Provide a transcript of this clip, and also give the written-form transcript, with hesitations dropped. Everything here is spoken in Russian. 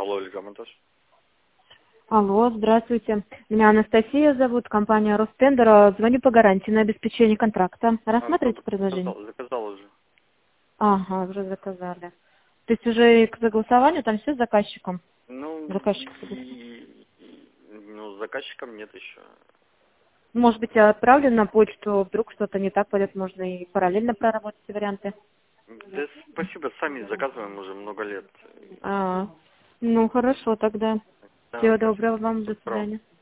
Алло, Ольга Монтаж. Алло, здравствуйте. Меня Анастасия зовут, компания Ростендер. Звоню по гарантии на обеспечение контракта. Рассматриваете предложение? Заказал уже. Ага, уже заказали. То есть уже к согласованию там все с заказчиком? Ну, Заказчик. с заказчиком нет еще. Может быть, я отправлю на почту, вдруг что-то не так пойдет, можно и параллельно проработать эти варианты. Да спасибо, сами заказываем уже много лет. А, ну хорошо тогда. Да, Всего спасибо. доброго вам, до свидания.